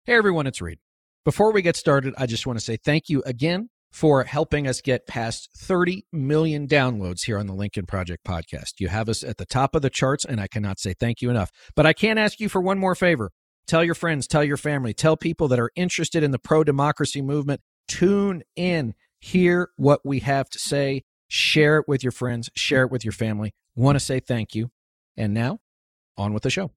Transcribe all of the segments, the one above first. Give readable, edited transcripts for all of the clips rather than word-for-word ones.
Hey everyone, it's Reed. Before we get started, I just want to say thank you again for helping us get past 30 million downloads here on the Lincoln Project podcast. You have us at the top of the charts, and I cannot say thank you enough. But I can ask you for one more favor. Tell your friends, tell your family, tell people that are interested in the pro-democracy movement. Tune in, hear what we have to say, share it with your friends, share it with your family. Want to say thank you. And now, on with the show.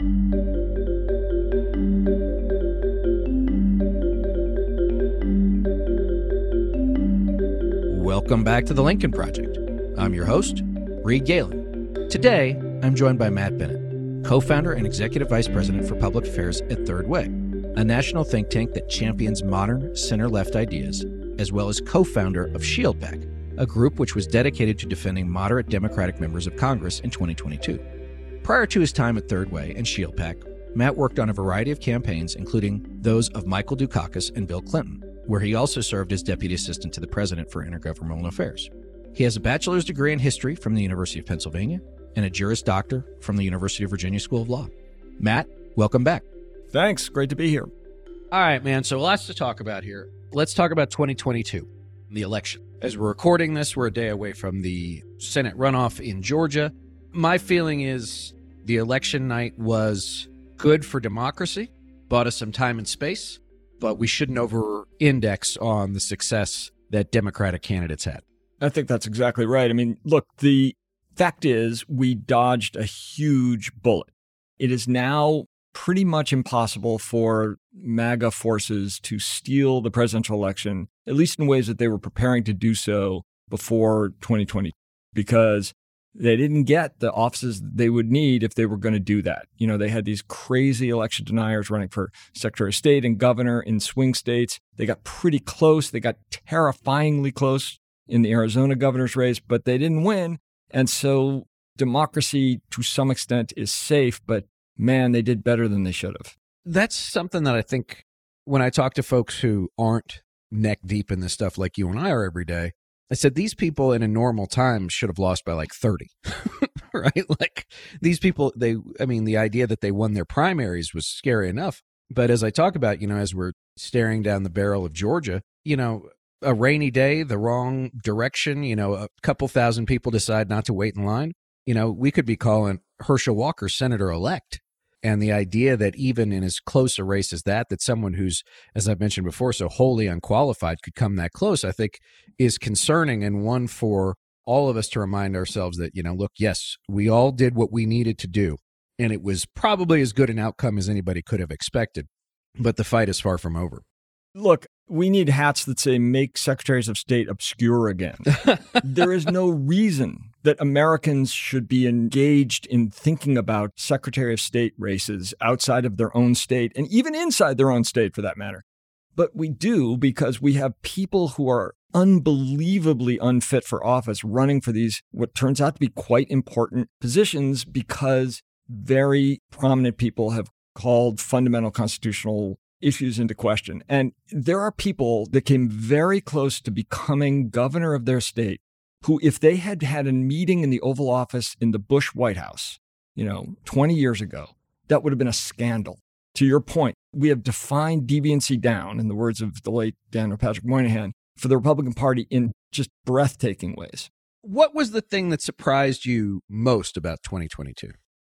Welcome back to the Lincoln Project. I'm your host, Reed Galen. Today, I'm joined by Matt Bennett, co-founder and executive vice president for public affairs at Third Way, a national think tank that champions modern center-left ideas, as well as co-founder of Shield PAC, a group which was dedicated to defending moderate Democratic members of Congress in 2022. Prior to his time at Third Way and Shield PAC, Matt worked on a variety of campaigns, including those of Michael Dukakis and Bill Clinton, where he also served as deputy assistant to the president for intergovernmental affairs. He has a bachelor's degree in history from the University of Pennsylvania and a Juris Doctor from the University of Virginia School of Law. Matt, welcome back. Thanks. Great to be here. All right, man. So lots to talk about here. Let's talk about 2022, the election. As we're recording this, we're a day away from the Senate runoff in Georgia. My feeling is the election night was good for democracy, bought us some time and space, but we shouldn't over-index on the success that Democratic candidates had. I think that's exactly right. I mean, look, the fact is we dodged a huge bullet. It is now pretty much impossible for MAGA forces to steal the presidential election, at least in ways that they were preparing to do so before 2020, because they didn't get the offices they would need if they were going to do that. You know, they had these crazy election deniers running for Secretary of State and governor in swing states. They got pretty close. They got terrifyingly close in the Arizona governor's race, but they didn't win. And so democracy, to some extent, is safe, but man, they did better than they should have. That's something that I think when I talk to folks who aren't neck deep in this stuff like you and I are every day, I said, these people in a normal time should have lost by like 30, right? Like these people, the idea that they won their primaries was scary enough. But as I talk about, as we're staring down the barrel of Georgia, a rainy day, the wrong direction, a couple thousand people decide not to wait in line. We could be calling Herschel Walker senator-elect. And the idea that even in as close a race as that someone who's, as I've mentioned before, so wholly unqualified could come that close, I think is concerning, and one for all of us to remind ourselves that, look, yes, we all did what we needed to do. And it was probably as good an outcome as anybody could have expected. But the fight is far from over. Look, we need hats that say make secretaries of state obscure again. There is no reason that Americans should be engaged in thinking about Secretary of State races outside of their own state and even inside their own state for that matter. But we do because we have people who are unbelievably unfit for office running for these, what turns out to be quite important positions, because very prominent people have called fundamental constitutional issues into question. And there are people that came very close to becoming governor of their state who, if they had had a meeting in the Oval Office in the Bush White House, 20 years ago, that would have been a scandal. To your point, we have defined deviancy down, in the words of the late Daniel Patrick Moynihan, for the Republican Party in just breathtaking ways. What was the thing that surprised you most about 2022?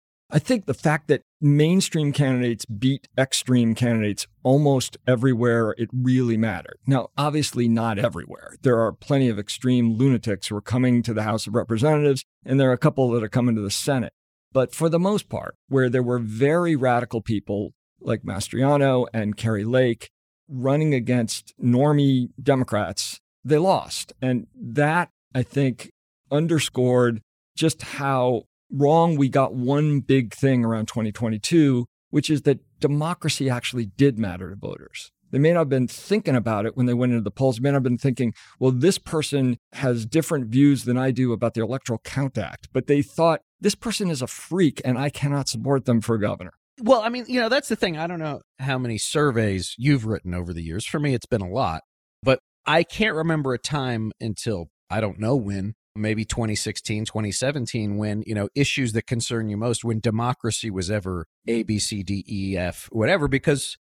I think the fact that mainstream candidates beat extreme candidates almost everywhere it really mattered. Now, obviously not everywhere. There are plenty of extreme lunatics who are coming to the House of Representatives, and there are a couple that are coming to the Senate. But for the most part, where there were very radical people like Mastriano and Kari Lake running against normie Democrats, they lost. And that, I think, underscored just how wrong we got one big thing around 2022, which is that democracy actually did matter to voters. They may not have been thinking about it when they went into the polls. They may not have been thinking, well, this person has different views than I do about the Electoral Count Act. But they thought, this person is a freak and I cannot support them for governor. Well, that's the thing. I don't know how many surveys you've written over the years. For me, it's been a lot. But I can't remember a time until, I don't know when, maybe 2016, 2017, when, issues that concern you most, when democracy was ever A, B, C, D, E, F, whatever, because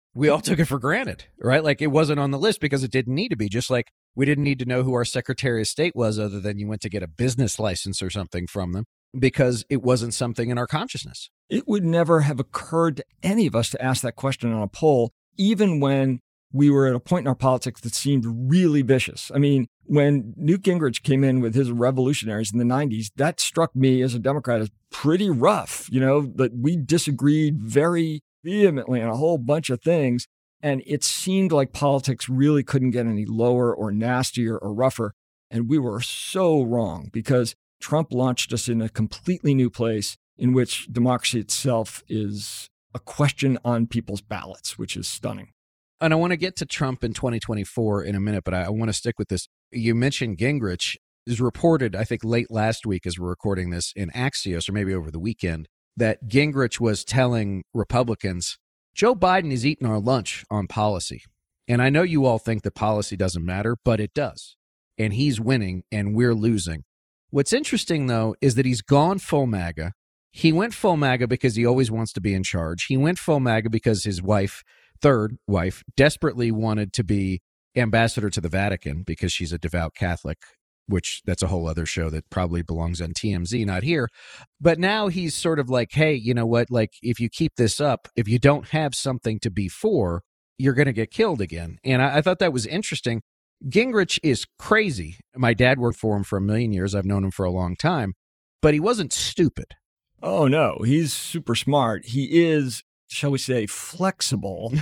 we all took it for granted, right? Like it wasn't on the list because it didn't need to be. Just like we didn't need to know who our Secretary of State was other than you went to get a business license or something from them because it wasn't something in our consciousness. It would never have occurred to any of us to ask that question on a poll, even when we were at a point in our politics that seemed really vicious. I mean, when Newt Gingrich came in with his revolutionaries in the 90s, that struck me as a Democrat as pretty rough, that we disagreed very vehemently on a whole bunch of things. And it seemed like politics really couldn't get any lower or nastier or rougher. And we were so wrong because Trump launched us in a completely new place in which democracy itself is a question on people's ballots, which is stunning. And I want to get to Trump in 2024 in a minute, but I want to stick with this. You mentioned Gingrich is reported, I think late last week as we're recording this in Axios, or maybe over the weekend, that Gingrich was telling Republicans, Joe Biden is eating our lunch on policy. And I know you all think that policy doesn't matter, but it does. And he's winning and we're losing. What's interesting, though, is that he's gone full MAGA. He went full MAGA because he always wants to be in charge. He went full MAGA because his wife, third wife, desperately wanted to be ambassador to the Vatican because she's a devout Catholic, which that's a whole other show that probably belongs on TMZ, not here. But now he's sort of like, hey, you know what? Like, if you keep this up, if you don't have something to be for, you're going to get killed again. And I thought that was interesting. Gingrich is crazy. My dad worked for him for 1 million years. I've known him for a long time, but he wasn't stupid. Oh, no, he's super smart. He is, shall we say, flexible.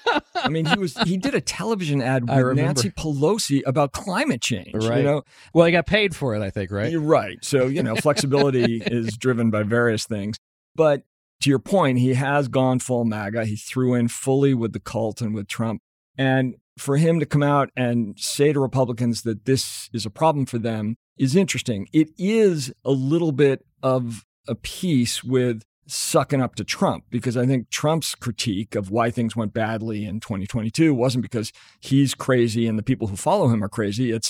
I mean, he did a television ad with Nancy Pelosi about climate change. Right. Well, he got paid for it, I think, right? You're right. So, flexibility is driven by various things. But to your point, he has gone full MAGA. He threw in fully with the cult and with Trump. And for him to come out and say to Republicans that this is a problem for them is interesting. It is a little bit of a piece with sucking up to Trump, because I think Trump's critique of why things went badly in 2022 wasn't because he's crazy and the people who follow him are crazy. It's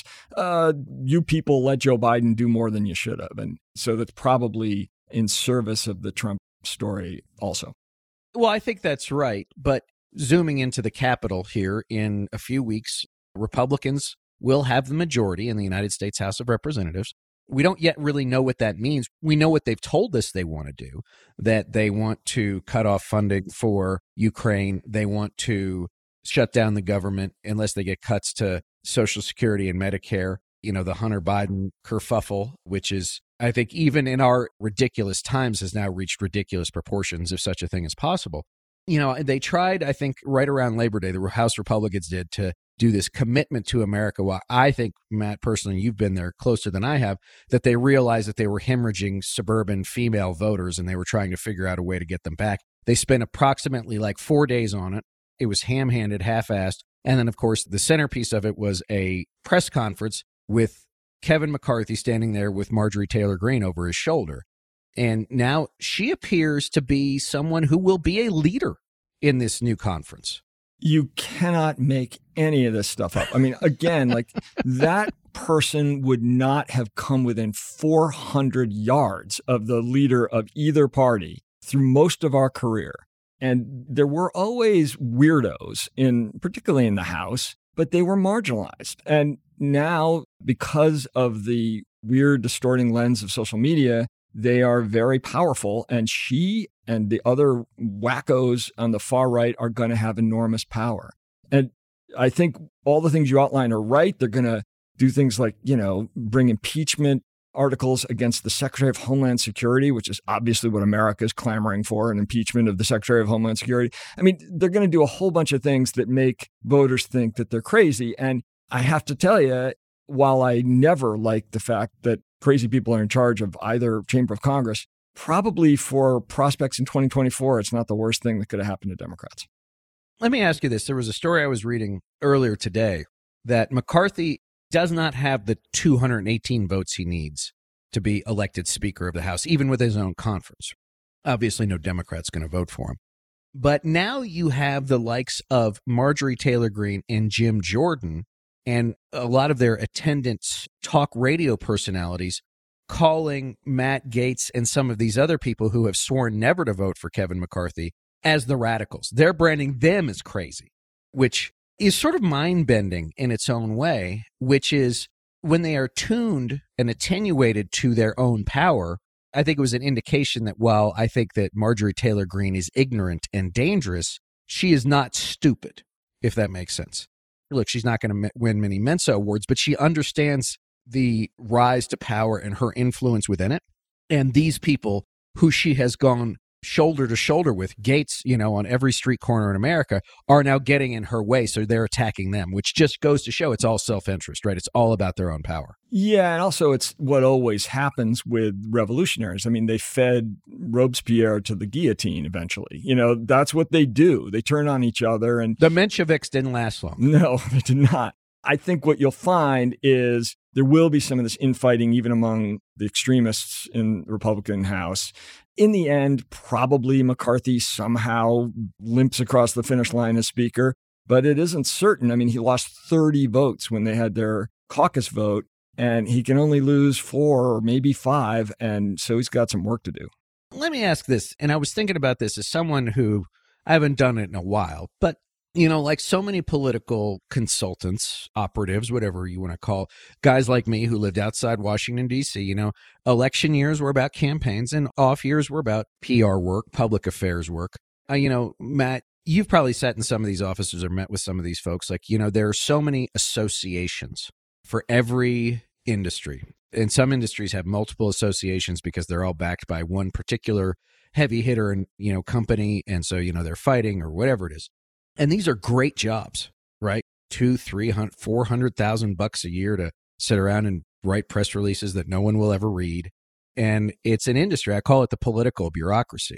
you people let Joe Biden do more than you should have. And so that's probably in service of the Trump story also. Well, I think that's right. But zooming into the Capitol here in a few weeks, Republicans will have the majority in the United States House of Representatives. We don't yet really know what that means. We know what they've told us they want to do, that they want to cut off funding for Ukraine. They want to shut down the government unless they get cuts to Social Security and Medicare. The Hunter Biden kerfuffle, which is, I think, even in our ridiculous times, has now reached ridiculous proportions, if such a thing is possible. They tried, I think, right around Labor Day, the House Republicans did, to do this commitment to America. Well, I think, Matt, personally, you've been there closer than I have, that they realized that they were hemorrhaging suburban female voters and they were trying to figure out a way to get them back. They spent approximately 4 days on it. It was ham-handed, half-assed. And then, of course, the centerpiece of it was a press conference with Kevin McCarthy standing there with Marjorie Taylor Greene over his shoulder. And now she appears to be someone who will be a leader in this new conference. You cannot make any of this stuff up. I mean, again, that person would not have come within 400 yards of the leader of either party through most of our career. And there were always weirdos, particularly in the House, but they were marginalized. And now, because of the weird, distorting lens of social media, they are very powerful, and she and the other wackos on the far right are going to have enormous power. And I think all the things you outline are right. They're going to do things like, bring impeachment articles against the Secretary of Homeland Security, which is obviously what America is clamoring for, an impeachment of the Secretary of Homeland Security. I mean, they're going to do a whole bunch of things that make voters think that they're crazy. And I have to tell you, while I never liked the fact that crazy people are in charge of either chamber of Congress, probably for prospects in 2024, it's not the worst thing that could have happened to Democrats. Let me ask you this. There was a story I was reading earlier today that McCarthy does not have the 218 votes he needs to be elected Speaker of the House, even with his own conference. Obviously, no Democrat's going to vote for him. But now you have the likes of Marjorie Taylor Greene and Jim Jordan and a lot of their attendants, talk radio personalities, calling Matt Gaetz and some of these other people who have sworn never to vote for Kevin McCarthy as the radicals. They're branding them as crazy, which is sort of mind-bending in its own way, which is when they are tuned and attenuated to their own power. I think it was an indication that while I think that Marjorie Taylor Greene is ignorant and dangerous, she is not stupid, if that makes sense. Look, she's not going to win many Mensa awards, but she understands the rise to power and her influence within it. And these people who she has gone shoulder to shoulder with, Gates, on every street corner in America, are now getting in her way. So they're attacking them, which just goes to show it's all self-interest, right? It's all about their own power. Yeah. And also it's what always happens with revolutionaries. I mean, they fed Robespierre to the guillotine eventually. That's what they do. They turn on each other. And the Mensheviks didn't last long. No, they did not. I think what you'll find is there will be some of this infighting even among the extremists in the Republican House. In the end, probably McCarthy somehow limps across the finish line as Speaker, but it isn't certain. I mean, he lost 30 votes when they had their caucus vote, and he can only lose 4 or maybe 5, and so he's got some work to do. Let me ask this, and I was thinking about this as someone who, I haven't done it in a while, but like so many political consultants, operatives, whatever you want to call, guys like me who lived outside Washington, D.C., election years were about campaigns and off years were about PR work, public affairs work. Matt, you've probably sat in some of these offices or met with some of these folks. There are so many associations for every industry. And some industries have multiple associations because they're all backed by one particular heavy hitter and, company. And so, they're fighting or whatever it is. And these are great jobs, right? $200,000, $300,000, $400,000 a year to sit around and write press releases that no one will ever read. And it's an industry. I call it the political bureaucracy.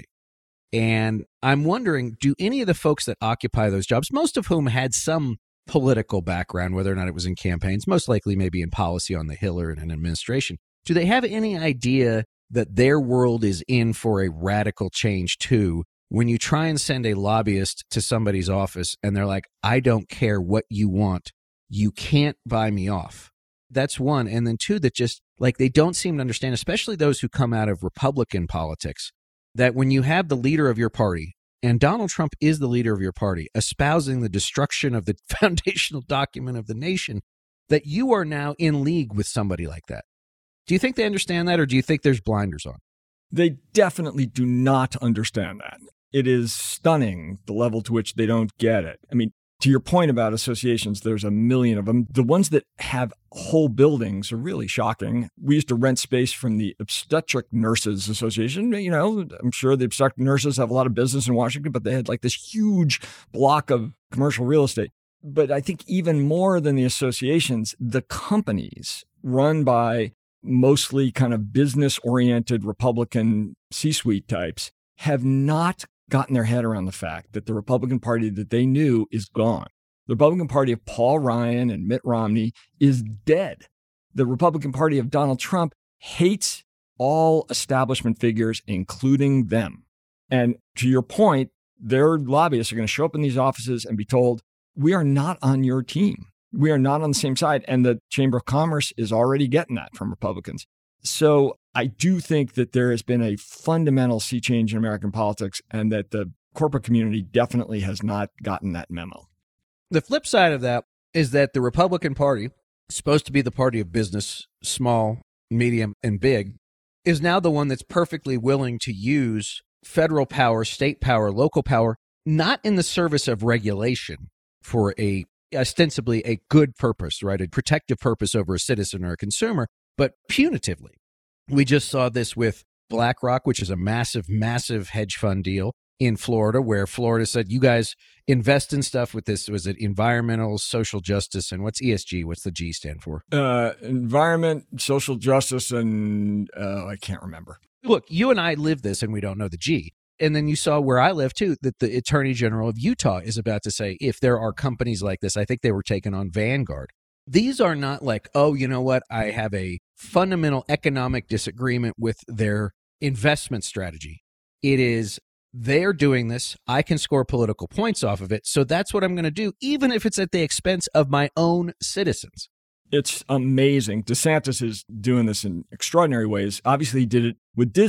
And I'm wondering, do any of the folks that occupy those jobs, most of whom had some political background, whether or not it was in campaigns, most likely maybe in policy on the Hill or in an administration, do they have any idea that their world is in for a radical change too? When you try and send a lobbyist to somebody's office and they're like, I don't care what you want, you can't buy me off. That's one. And then two, that just they don't seem to understand, especially those who come out of Republican politics, that when you have the leader of your party, and Donald Trump is the leader of your party, espousing the destruction of the foundational document of the nation, that you are now in league with somebody like that. Do you think they understand that, or do you think there's blinders on? They definitely do not understand that. It is stunning the level to which they don't get it. I mean, to your point about associations, there's a million of them. The ones that have whole buildings are really shocking. We used to rent space from the Obstetric Nurses Association. I'm sure the obstetric nurses have a lot of business in Washington, but they had this huge block of commercial real estate. But I think even more than the associations, the companies run by mostly kind of business-oriented Republican C-suite types have not gotten their head around the fact that the Republican Party that they knew is gone. The Republican Party of Paul Ryan and Mitt Romney is dead. The Republican Party of Donald Trump hates all establishment figures, including them. And to your point, their lobbyists are going to show up in these offices and be told, we are not on your team. We are not on the same side. And the Chamber of Commerce is already getting that from Republicans. So I do think that there has been a fundamental sea change in American politics and that the corporate community definitely has not gotten that memo. The flip side of that is that the Republican Party, supposed to be the party of business, small, medium, and big, is now the one that's perfectly willing to use federal power, state power, local power, not in the service of regulation for ostensibly a good purpose, right? A protective purpose over a citizen or a consumer, but punitively. We just saw this with BlackRock, which is a massive, massive hedge fund deal in Florida, where Florida said, you guys invest in stuff with this. Was it environmental, social justice, and what's ESG? What's the G stand for? Environment, social justice, and I can't remember. Look, you and I live this and we don't know the G. And then you saw where I live too, that the Attorney General of Utah is about to say, if there are companies like this, I think they were taken on Vanguard. These are not like, oh, you know what? I have a fundamental economic disagreement with their investment strategy. It is, they're doing this. I can score political points off of it. So that's what I'm going to do, even if it's at the expense of my own citizens. It's amazing. DeSantis is doing this in extraordinary ways. Obviously, he did it with Disney.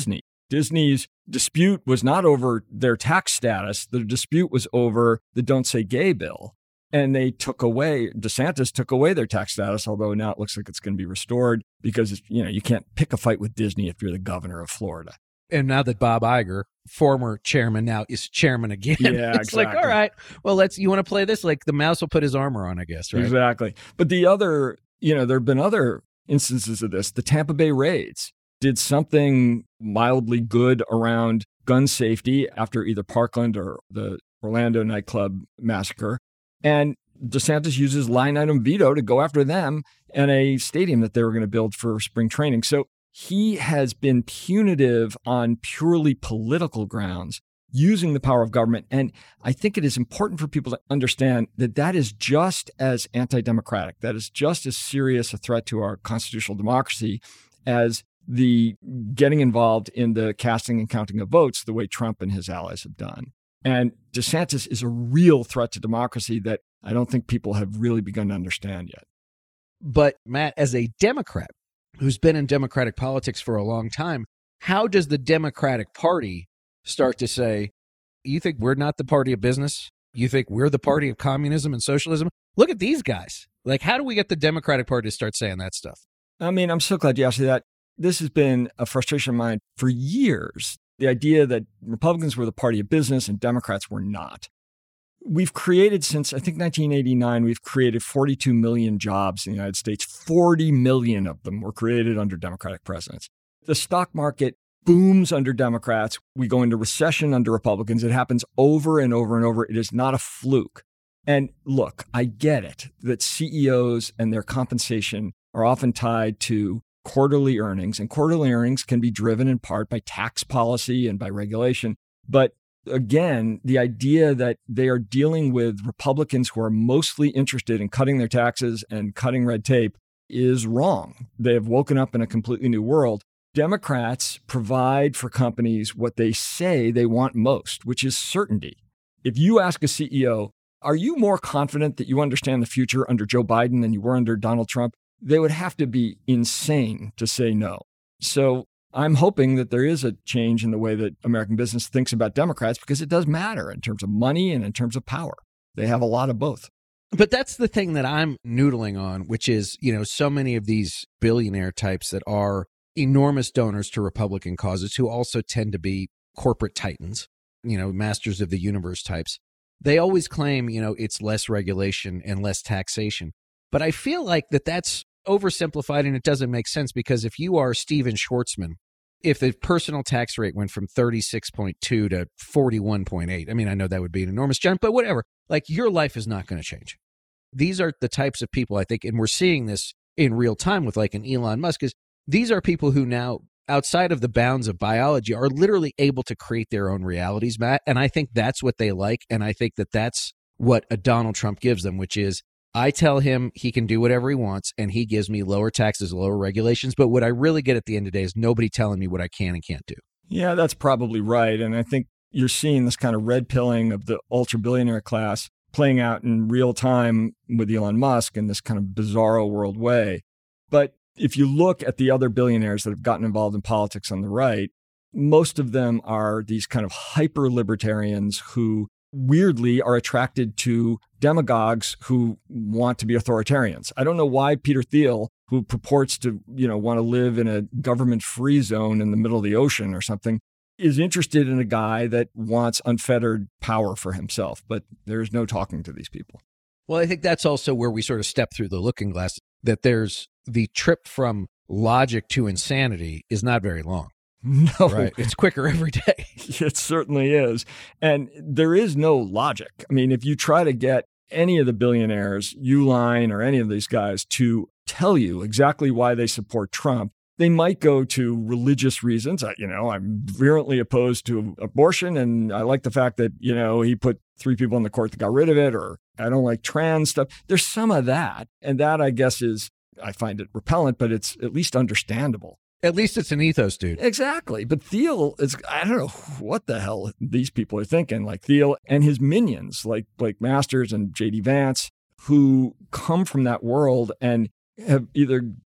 Disney's dispute was not over their tax status. The dispute was over the Don't Say Gay bill. And DeSantis took away their tax status, although now it looks like it's going to be restored because, you can't pick a fight with Disney if you're the governor of Florida. And now that Bob Iger, former chairman, now is chairman again, yeah, it's exactly. like, all right, well, you want to play this? Like the mouse will put his armor on, I guess, right? Exactly. But the other, there have been other instances of this. The Tampa Bay raids did something mildly good around gun safety after either Parkland or the Orlando nightclub massacre. And DeSantis uses line item veto to go after them and a stadium that they were going to build for spring training. So he has been punitive on purely political grounds, using the power of government. And I think it is important for people to understand that that is just as anti-democratic. That is just as serious a threat to our constitutional democracy as the getting involved in the casting and counting of votes the way Trump and his allies have done. And DeSantis is a real threat to democracy that I don't think people have really begun to understand yet. But Matt, as a Democrat who's been in Democratic politics for a long time, how does the Democratic Party start to say, you think we're not the party of business? You think we're the party of communism and socialism? Look at these guys. Like, how do we get the Democratic Party to start saying that stuff? I mean, I'm so glad you asked me that. This has been a frustration of mine for years. The idea that Republicans were the party of business and Democrats were not. We've created, since I think 1989, we've created 42 million jobs in the United States. 40 million of them were created under Democratic presidents. The stock market booms under Democrats. We go into recession under Republicans. It happens over and over and over. It is not a fluke. And look, I get it that CEOs and their compensation are often tied to quarterly earnings, and quarterly earnings can be driven in part by tax policy and by regulation. But again, the idea that they are dealing with Republicans who are mostly interested in cutting their taxes and cutting red tape is wrong. They have woken up in a completely new world. Democrats provide for companies what they say they want most, which is certainty. If you ask a CEO, are you more confident that you understand the future under Joe Biden than you were under Donald Trump? They would have to be insane to say no. So I'm hoping that there is a change in the way that American business thinks about Democrats, because it does matter in terms of money and in terms of power. They have a lot of both. But that's the thing that I'm noodling on, which is, so many of these billionaire types that are enormous donors to Republican causes, who also tend to be corporate titans, masters of the universe types. They always claim, it's less regulation and less taxation. But I feel like that's oversimplified, and it doesn't make sense, because if you are Steven Schwartzman, if the personal tax rate went from 36.2 to 41.8, I mean, I know that would be an enormous jump, but whatever, like, your life is not going to change. These are the types of people, I think, and we're seeing this in real time with like an Elon Musk, is these are people who now, outside of the bounds of biology, are literally able to create their own realities, Matt. And I think that's what they like. And I think that's what a Donald Trump gives them, which is, I tell him he can do whatever he wants, and he gives me lower taxes, lower regulations. But what I really get at the end of the day is nobody telling me what I can and can't do. Yeah, that's probably right. And I think you're seeing this kind of red pilling of the ultra billionaire class playing out in real time with Elon Musk in this kind of bizarro world way. But if you look at the other billionaires that have gotten involved in politics on the right, most of them are these kind of hyper libertarians who weirdly are attracted to demagogues who want to be authoritarians. I don't know why Peter Thiel, who purports to, want to live in a government-free zone in the middle of the ocean or something, is interested in a guy that wants unfettered power for himself. But there's no talking to these people. Well, I think that's also where we sort of step through the looking glass, that there's the trip from logic to insanity is not very long. No, right. It's quicker every day. It certainly is. And there is no logic. I mean, if you try to get any of the billionaires, Uline or any of these guys, to tell you exactly why they support Trump, they might go to religious reasons. I'm virulently opposed to abortion, and I like the fact that, he put 3 people in the court that got rid of it, or I don't like trans stuff. There's some of that. And that, I guess, I find it repellent, but it's at least understandable. At least it's an ethos, dude. Exactly. But Thiel I don't know what the hell these people are thinking, like Thiel and his minions, like Blake Masters and J.D. Vance, who come from that world and have either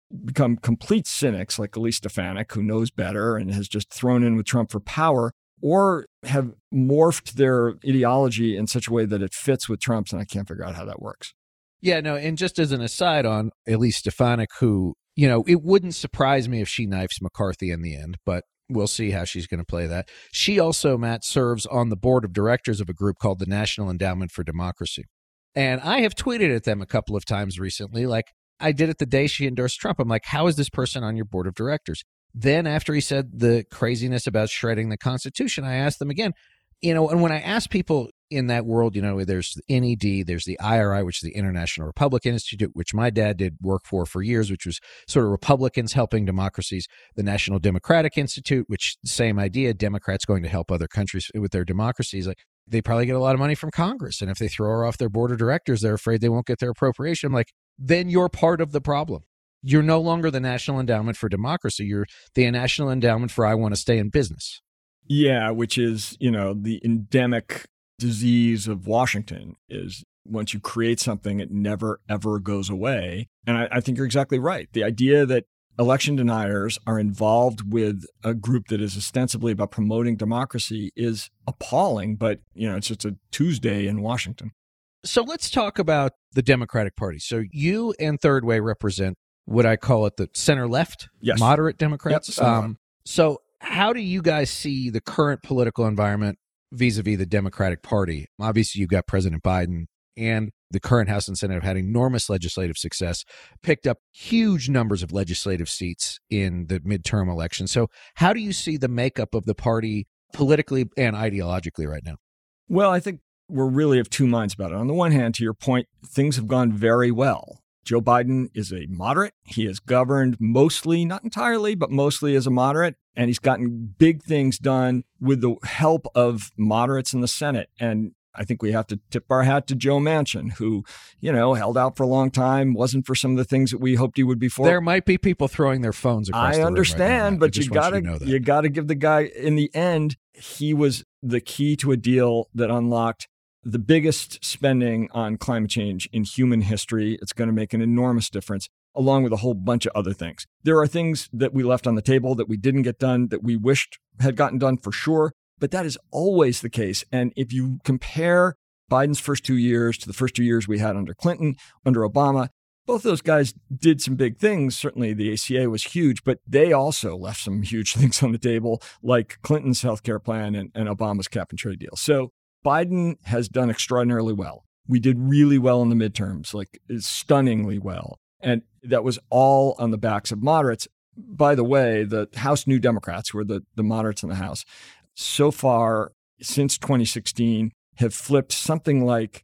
become complete cynics like Elise Stefanik, who knows better and has just thrown in with Trump for power, or have morphed their ideology in such a way that it fits with Trump's, and I can't figure out how that works. Yeah, no, and just as an aside on Elise Stefanik, who, it wouldn't surprise me if she knifes McCarthy in the end, but we'll see how she's going to play that. She also, Matt, serves on the board of directors of a group called the National Endowment for Democracy. And I have tweeted at them a couple of times recently, like I did it the day she endorsed Trump. I'm like, how is this person on your board of directors? Then after he said the craziness about shredding the Constitution, I asked them again, and when I ask people in that world, there's the NED, there's the IRI, which is the International Republican Institute, which my dad did work for years, which was sort of Republicans helping democracies, the National Democratic Institute, which same idea, Democrats going to help other countries with their democracies. Like they probably get a lot of money from Congress. And if they throw her off their board of directors, they're afraid they won't get their appropriation. I'm like, then you're part of the problem. You're no longer the National Endowment for Democracy. You're the National Endowment for I want to stay in business. Yeah, which is, the endemic disease of Washington is once you create something, it never, ever goes away. And I think you're exactly right. The idea that election deniers are involved with a group that is ostensibly about promoting democracy is appalling, but, it's just a Tuesday in Washington. So let's talk about the Democratic Party. So you and Third Way represent what I call it the center-left, yes, moderate Democrats. Yep, so how do you guys see the current political environment vis-a-vis the Democratic Party? Obviously, you've got President Biden and the current House and Senate have had enormous legislative success, picked up huge numbers of legislative seats in the midterm election. So how do you see the makeup of the party politically and ideologically right now? Well, I think we're really of two minds about it. On the one hand, to your point, things have gone very well. Joe Biden is a moderate. He has governed mostly, not entirely, but mostly as a moderate. And he's gotten big things done with the help of moderates in the Senate. And I think we have to tip our hat to Joe Manchin, who, held out for a long time, wasn't for some of the things that we hoped he would be for. There might be people throwing their phones across the room. I understand, right but you got to give the guy, in the end, he was the key to a deal that unlocked the biggest spending on climate change in human history. It's going to make an enormous difference, along with a whole bunch of other things. There are things that we left on the table that we didn't get done that we wished had gotten done for sure, but that is always the case. And if you compare Biden's first 2 years to the first 2 years we had under Clinton, under Obama, both those guys did some big things. Certainly the ACA was huge, but they also left some huge things on the table, like Clinton's healthcare plan and Obama's cap and trade deal. So Biden has done extraordinarily well. We did really well in the midterms, like stunningly well. And that was all on the backs of moderates. By the way, the House New Democrats, who are the moderates in the House, so far since 2016 have flipped something like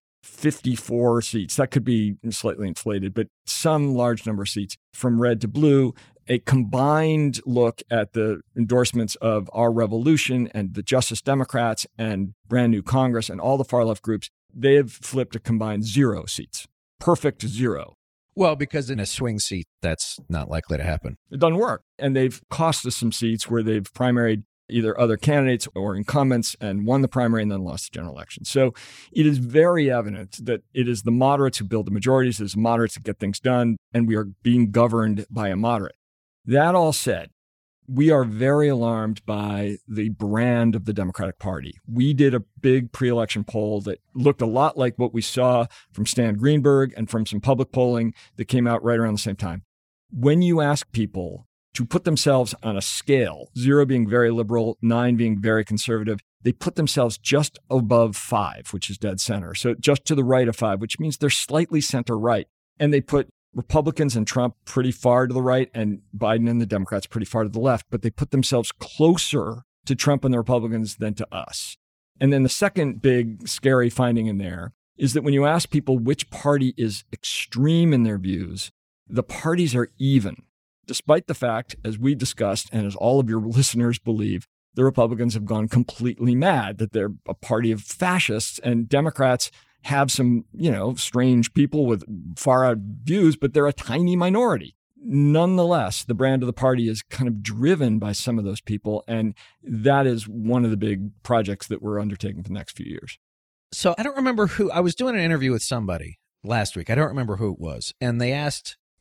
54 seats. That could be slightly inflated, but some large number of seats from red to blue. A combined look at the endorsements of Our Revolution and the Justice Democrats and Brand New Congress and all the far-left groups, they have flipped a combined 0 seats. Perfect 0. Well, because in a swing seat, that's not likely to happen. It doesn't work. And they've cost us some seats where they've primaried either other candidates or incumbents and won the primary and then lost the general election. So it is very evident that it is the moderates who build the majorities, it is the moderates that get things done, and we are being governed by a moderate. That all said, we are very alarmed by the brand of the Democratic Party. We did a big pre-election poll that looked a lot like what we saw from Stan Greenberg and from some public polling that came out right around the same time. When you ask people to put themselves on a scale, 0 being very liberal, 9 being very conservative, they put themselves just above 5, which is dead center. So just to the right of 5, which means they're slightly center right. And they put Republicans and Trump pretty far to the right and Biden and the Democrats pretty far to the left, but they put themselves closer to Trump and the Republicans than to us. And then the second big scary finding in there is that when you ask people which party is extreme in their views, the parties are even, despite the fact, as we discussed and as all of your listeners believe, the Republicans have gone completely mad, that they're a party of fascists, and Democrats have some, strange people with far out views, but they're a tiny minority. Nonetheless, the brand of the party is kind of driven by some of those people. And that is one of the big projects that we're undertaking for the next few years. So I don't remember who, I was doing an interview with somebody last week. I don't remember who it was. And they asked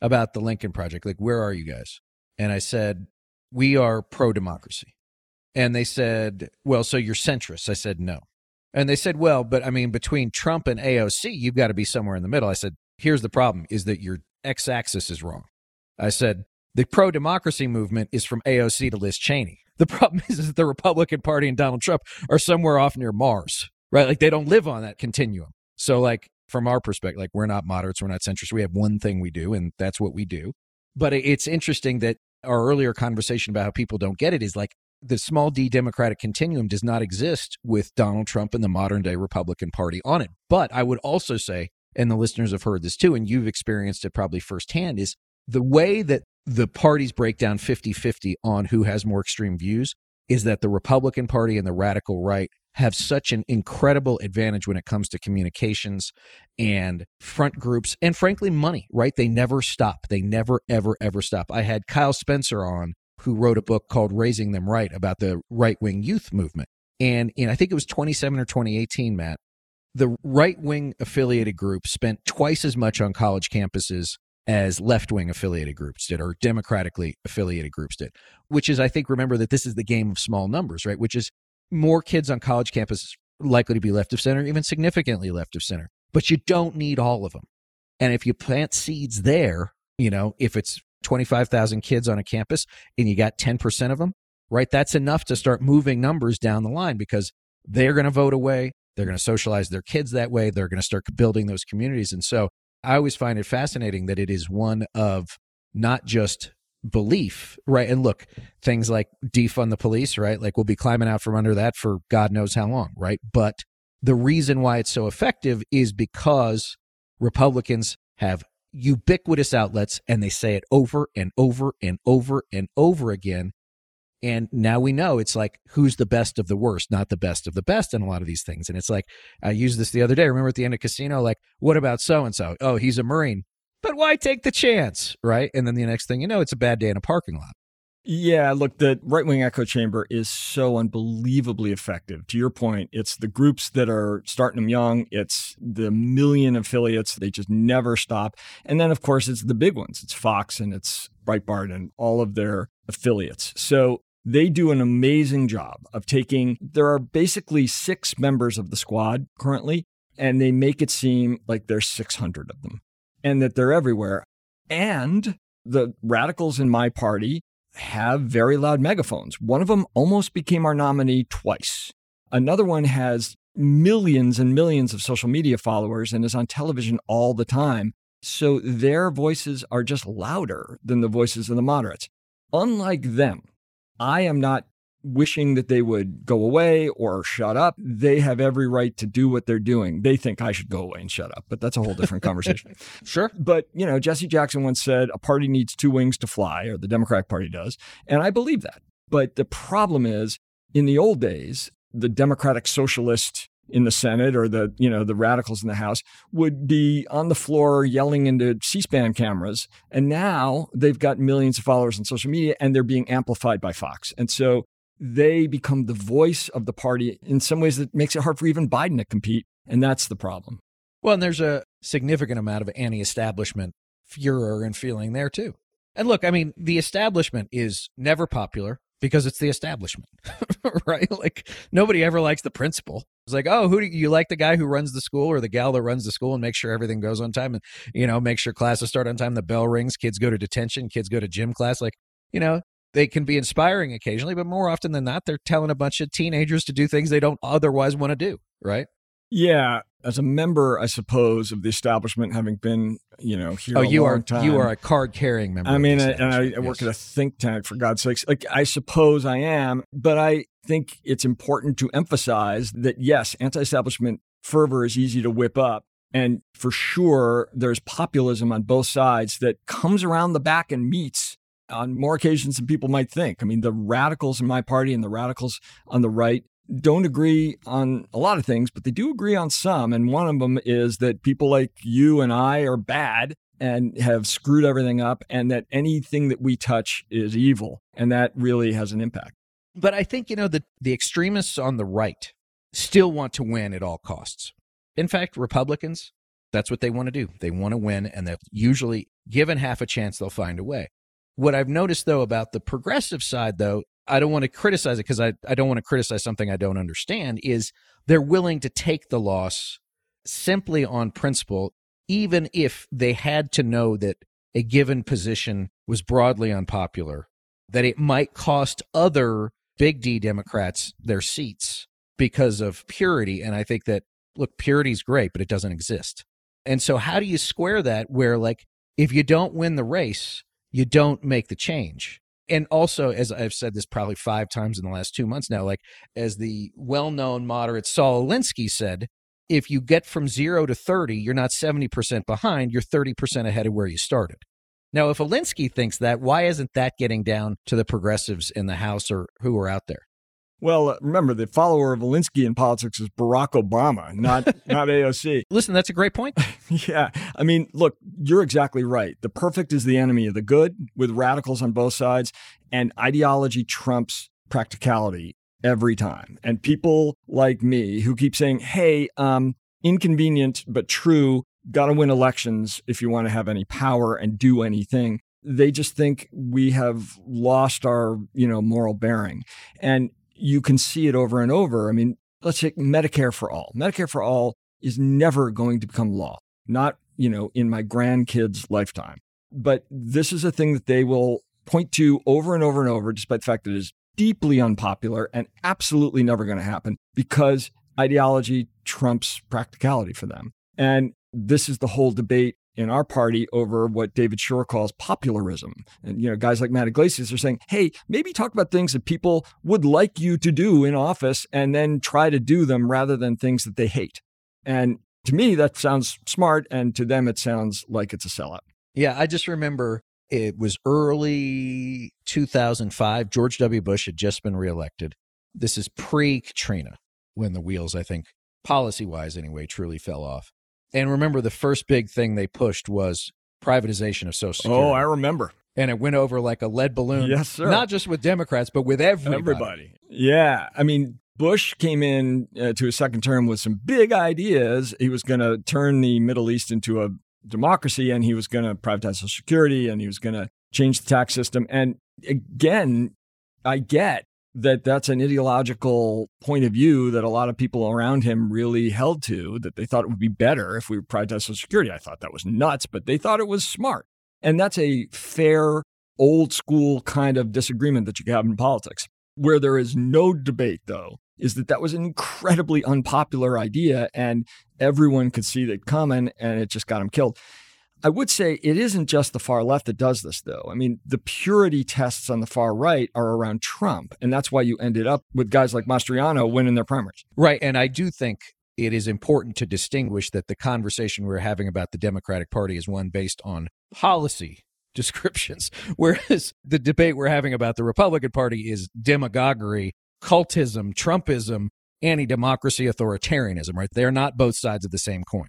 about the Lincoln Project. Like, where are you guys? And I said, we are pro-democracy. And they said, well, so you're centrist. I said, no. And they said, well, but I mean, between Trump and AOC, you've got to be somewhere in the middle. I said, here's the problem, is that your x-axis is wrong. I said, the pro-democracy movement is from AOC to Liz Cheney. The problem is that the Republican Party and Donald Trump are somewhere off near Mars, right? Like, they don't live on that continuum. So, like, from our perspective, like, we're not moderates, we're not centrists. We have one thing we do, and that's what we do. But it's interesting that our earlier conversation about how people don't get it is like, the small d Democratic continuum does not exist with Donald Trump and the modern day Republican Party on it. But I would also say, and the listeners have heard this too, and you've experienced it probably firsthand, is the way that the parties break down 50-50 on who has more extreme views is that the Republican Party and the radical right have such an incredible advantage when it comes to communications and front groups and, frankly, money, right? They never stop. They never, ever, ever stop. I had Kyle Spencer on, who wrote a book called Raising Them Right about the right-wing youth movement. And I think it was 2017 or 2018, Matt, the right-wing affiliated group spent twice as much on college campuses as left-wing affiliated groups did, or democratically affiliated groups did, which is, I think, remember that this is the game of small numbers, right? Which is more kids on college campuses likely to be left of center, even significantly left of center. But you don't need all of them. And if you plant seeds there, if it's 25,000 kids on a campus and you got 10% of them, right? That's enough to start moving numbers down the line because they're going to vote away. They're going to socialize their kids that way. They're going to start building those communities. And so I always find it fascinating that it is one of not just belief, right? And look, things like defund the police, right? Like, we'll be climbing out from under that for God knows how long, right? But the reason why it's so effective is because Republicans have ubiquitous outlets and they say it over and over and over and over again. And now we know it's like, who's the best of the worst, not the best of the best in a lot of these things. And it's like, I used this the other day. Remember at the end of Casino, like, what about so-and-so? Oh, he's a Marine. But why take the chance, right? And then the next thing you know, it's a bad day in a parking lot. Yeah, look, the right-wing echo chamber is so unbelievably effective. To your point, it's the groups that are starting them young. It's the million affiliates. They just never stop. And then, of course, it's the big ones. It's Fox and it's Breitbart and all of their affiliates. So they do an amazing job of there are basically 6 members of the squad currently, and they make it seem like there's 600 of them and that they're everywhere. And the radicals in my party have very loud megaphones. One of them almost became our nominee twice. Another one has millions and millions of social media followers and is on television all the time. So their voices are just louder than the voices of the moderates. Unlike them, I am not wishing that they would go away or shut up. They have every right to do what they're doing. They think I should go away and shut up, but that's a whole different conversation. Sure. But, Jesse Jackson once said a party needs 2 wings to fly, or the Democratic Party does. And I believe that. But the problem is, in the old days, the Democratic Socialist in the Senate or the radicals in the House would be on the floor yelling into C-SPAN cameras. And now they've got millions of followers on social media and they're being amplified by Fox. And so they become the voice of the party in some ways that makes it hard for even Biden to compete. And that's the problem. Well, and there's a significant amount of anti-establishment furor and feeling there too. And look, I mean, the establishment is never popular because it's the establishment, right? Like, nobody ever likes the principal. It's like, oh, who do you like? The guy who runs the school or the gal that runs the school and makes sure everything goes on time and, make sure classes start on time. The bell rings, kids go to detention, kids go to gym class. Like, they can be inspiring occasionally, but more often than not, they're telling a bunch of teenagers to do things they don't otherwise want to do, right? Yeah. As a member, I suppose, of the establishment, having been, here a long time. You are a card-carrying member. I mean, I work at a think tank, for God's sakes. Like, I suppose I am, but I think it's important to emphasize that, yes, anti-establishment fervor is easy to whip up. And for sure, there's populism on both sides that comes around the back and meets on more occasions than people might think. I mean, the radicals in my party and the radicals on the right don't agree on a lot of things, but they do agree on some. And one of them is that people like you and I are bad and have screwed everything up, and that anything that we touch is evil. And that really has an impact. But I think, the extremists on the right still want to win at all costs. In fact, Republicans, That's what they want to do. They want to win, and they're usually given half a chance, they'll find a way. What I've noticed, though, about the progressive side, though, I don't want to criticize it because I don't want to criticize something I don't understand, is they're willing to take the loss simply on principle, even if they had to know that a given position was broadly unpopular, that it might cost other big D Democrats their seats because of purity. And I think that, look, purity is great, but it doesn't exist. And so how do you square that where, like, if you don't win the race, you don't make the change? And also, as I've said this probably 5 times in the last 2 months now, like, as the well-known moderate Saul Alinsky said, if you get from 0 to 30, you're not 70% behind, you're 30% ahead of where you started. Now, if Alinsky thinks that, why isn't that getting down to the progressives in the House or who are out there? Well, remember, the follower of Alinsky in politics is Barack Obama, not AOC. Listen, that's a great point. Yeah. I mean, look, you're exactly right. The perfect is the enemy of the good, with radicals on both sides, and ideology trumps practicality every time. And people like me who keep saying, hey, inconvenient but true, got to win elections if you want to have any power and do anything. They just think we have lost our, moral bearing. And you can see it over and over. I mean, let's take Medicare for all. Medicare for all is never going to become law, not, in my grandkids' lifetime. But this is a thing that they will point to over and over and over, despite the fact that it is deeply unpopular and absolutely never going to happen because ideology trumps practicality for them. And this is the whole debate in our party over what David Shore calls popularism. And, guys like Matt Iglesias are saying, hey, maybe talk about things that people would like you to do in office and then try to do them rather than things that they hate. And to me, that sounds smart. And to them, it sounds like it's a sellout. Yeah, I just remember it was early 2005. George W. Bush had just been reelected. This is pre-Katrina, when the wheels, I think, policy-wise anyway, truly fell off. And remember, the first big thing they pushed was privatization of Social Security. Oh, I remember. And it went over like a lead balloon. Yes, sir. Not just with Democrats, but with everybody. Yeah. I mean, Bush came in to his second term with some big ideas. He was going to turn the Middle East into a democracy, and he was going to privatize Social Security, and he was going to change the tax system. And again, I get that that's an ideological point of view that a lot of people around him really held to, that they thought it would be better if we privatized Social Security. I thought that was nuts, but they thought it was smart. And that's a fair, old school kind of disagreement that you can have in politics. Where there is no debate, though, is that was an incredibly unpopular idea, and everyone could see that coming, and it just got him killed. I would say it isn't just the far left that does this, though. I mean, the purity tests on the far right are around Trump, and that's why you ended up with guys like Mastriano winning their primaries. Right, and I do think it is important to distinguish that the conversation we're having about the Democratic Party is one based on policy descriptions, whereas the debate we're having about the Republican Party is demagoguery, cultism, Trumpism, anti-democracy, authoritarianism, right? They're not both sides of the same coin.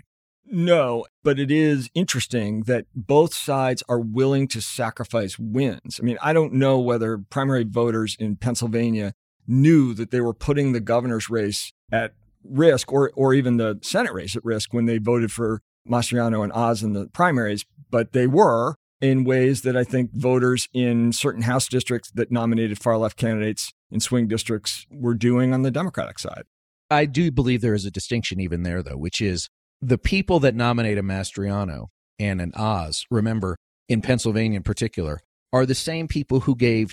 No, but it is interesting that both sides are willing to sacrifice wins. I mean, I don't know whether primary voters in Pennsylvania knew that they were putting the governor's race at risk or even the Senate race at risk when they voted for Mastriano and Oz in the primaries, but they were in ways that I think voters in certain House districts that nominated far-left candidates in swing districts were doing on the Democratic side. I do believe there is a distinction even there, though, which is the people that nominate a Mastriano and an Oz, remember, in Pennsylvania in particular, are the same people who gave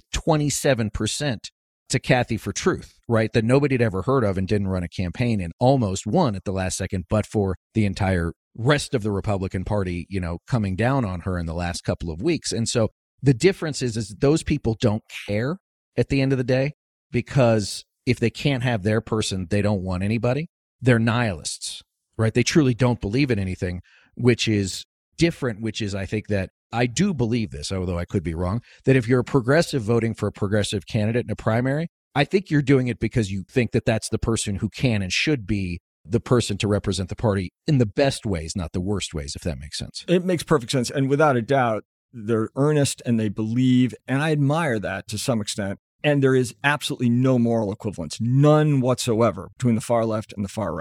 27% to Kathy for Truth, right? That nobody had ever heard of and didn't run a campaign and almost won at the last second, but for the entire rest of the Republican Party, coming down on her in the last couple of weeks. And so the difference is those people don't care at the end of the day, because if they can't have their person, they don't want anybody. They're nihilists, right? They truly don't believe in anything, which is different, which is, I think that I do believe this, although I could be wrong, that if you're a progressive voting for a progressive candidate in a primary, I think you're doing it because you think that that's the person who can and should be the person to represent the party in the best ways, not the worst ways, if that makes sense. It makes perfect sense. And without a doubt, they're earnest and they believe, and I admire that to some extent. And there is absolutely no moral equivalence, none whatsoever, between the far left and the far right.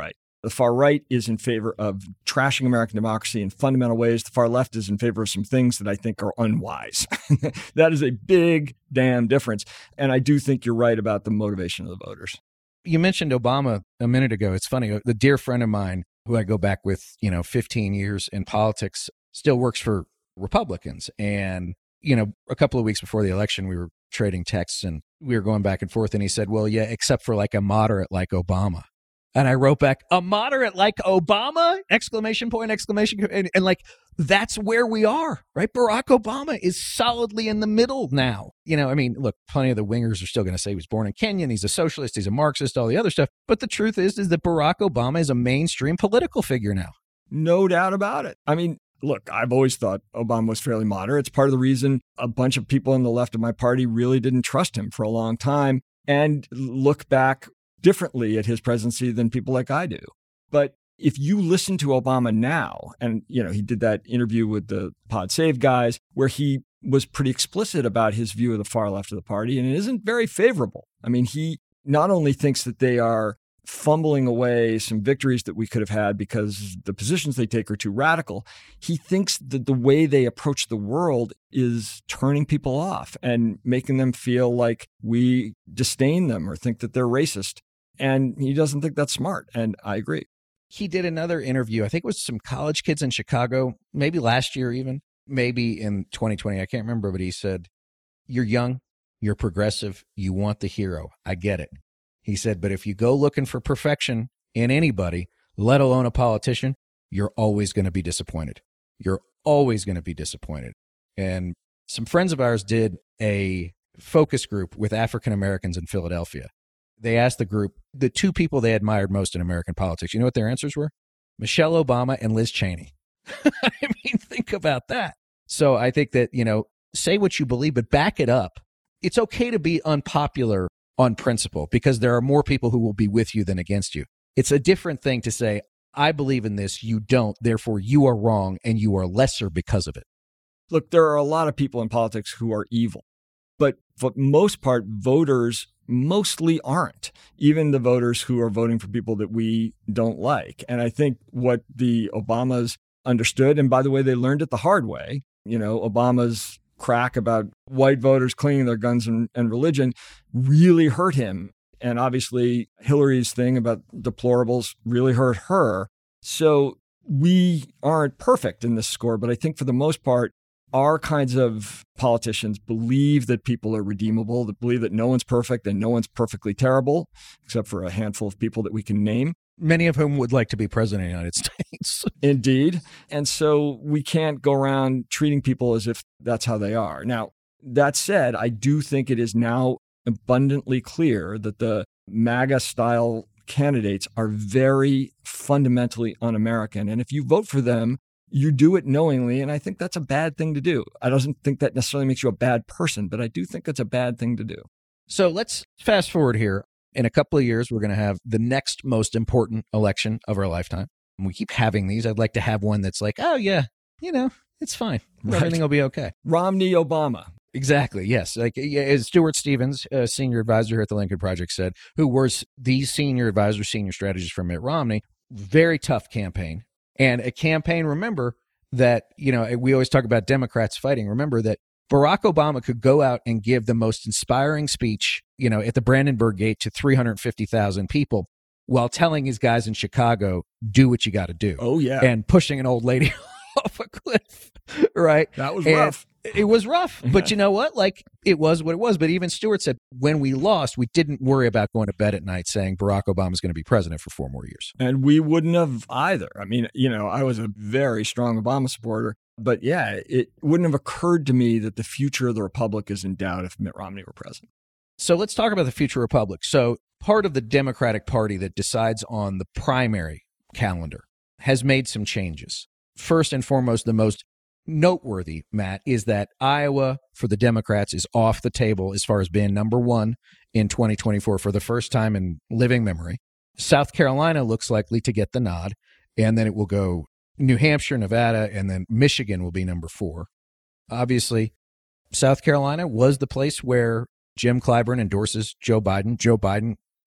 The far right is in favor of trashing American democracy in fundamental ways. The far left is in favor of some things that I think are unwise. That is a big damn difference. And I do think you're right about the motivation of the voters. You mentioned Obama a minute ago. It's funny. The dear friend of mine who I go back with, 15 years in politics, still works for Republicans. And, a couple of weeks before the election, we were trading texts and we were going back and forth. And he said, well, yeah, except for like a moderate like Obama. And I wrote back, a moderate like Obama? Exclamation point, exclamation point. And like, that's where we are, right? Barack Obama is solidly in the middle now. Look, plenty of the wingers are still going to say he was born in Kenya and he's a socialist, he's a Marxist, all the other stuff. But the truth is that Barack Obama is a mainstream political figure now. No doubt about it. Look, I've always thought Obama was fairly moderate. It's part of the reason a bunch of people on the left of my party really didn't trust him for a long time and look back differently at his presidency than people like I do. But if you listen to Obama now, and he did that interview with the Pod Save guys where he was pretty explicit about his view of the far left of the party, and it isn't very favorable. He not only thinks that they are fumbling away some victories that we could have had because the positions they take are too radical, he thinks that the way they approach the world is turning people off and making them feel like we disdain them or think that they're racist. And he doesn't think that's smart. And I agree. He did another interview, I think it was some college kids in Chicago, maybe last year even, maybe in 2020. I can't remember, but he said, you're young, you're progressive, you want the hero. I get it. He said, but if you go looking for perfection in anybody, let alone a politician, you're always going to be disappointed. You're always going to be disappointed. And some friends of ours did a focus group with African Americans in Philadelphia. They asked the group the two people they admired most in American politics. You know what their answers were? Michelle Obama and Liz Cheney. Think about that. So I think that, say what you believe, but back it up. It's okay to be unpopular on principle because there are more people who will be with you than against you. It's a different thing to say, I believe in this, you don't, therefore you are wrong and you are lesser because of it. Look, there are a lot of people in politics who are evil, but for the most part, voters mostly aren't, even the voters who are voting for people that we don't like. And I think what the Obamas understood, and by the way, they learned it the hard way, Obama's crack about white voters cleaning their guns and religion really hurt him. And obviously, Hillary's thing about deplorables really hurt her. So we aren't perfect in this score, but I think for the most part, our kinds of politicians believe that people are redeemable, that believe that no one's perfect and no one's perfectly terrible, except for a handful of people that we can name. Many of whom would like to be president of the United States. Indeed. And so we can't go around treating people as if that's how they are. Now, that said, I do think it is now abundantly clear that the MAGA-style candidates are very fundamentally un-American. And if you vote for them, you do it knowingly, and I think that's a bad thing to do. I don't think that necessarily makes you a bad person, but I do think it's a bad thing to do. So let's fast forward here. In a couple of years, we're going to have the next most important election of our lifetime. And we keep having these. I'd like to have one that's like, oh, yeah, it's fine. Right. Everything will be okay. Romney, Obama. Exactly. Yes. Like as Stuart Stevens, senior advisor here at the Lincoln Project, said, who was the senior advisor, senior strategist for Mitt Romney. Very tough campaign. And a campaign, remember that, we always talk about Democrats fighting. Remember that Barack Obama could go out and give the most inspiring speech, at the Brandenburg Gate to 350,000 people while telling his guys in Chicago, do what you got to do. Oh, yeah. And pushing an old lady off a cliff, right? That was rough. It was rough. But you know what? Like, it was what it was. But even Stewart said, when we lost, we didn't worry about going to bed at night saying Barack Obama is going to be president for 4 more years. And we wouldn't have either. I was a very strong Obama supporter. But yeah, it wouldn't have occurred to me that the future of the Republic is in doubt if Mitt Romney were president. So let's talk about the future Republic. So part of the Democratic Party that decides on the primary calendar has made some changes. First and foremost, the most noteworthy, Matt, is that Iowa for the Democrats is off the table as far as being number one in 2024 for the first time in living memory. South Carolina looks likely to get the nod, and then it will go New Hampshire, Nevada, and then Michigan will be number 4. Obviously, South Carolina was the place where Jim Clyburn endorses Joe Biden. Joe Biden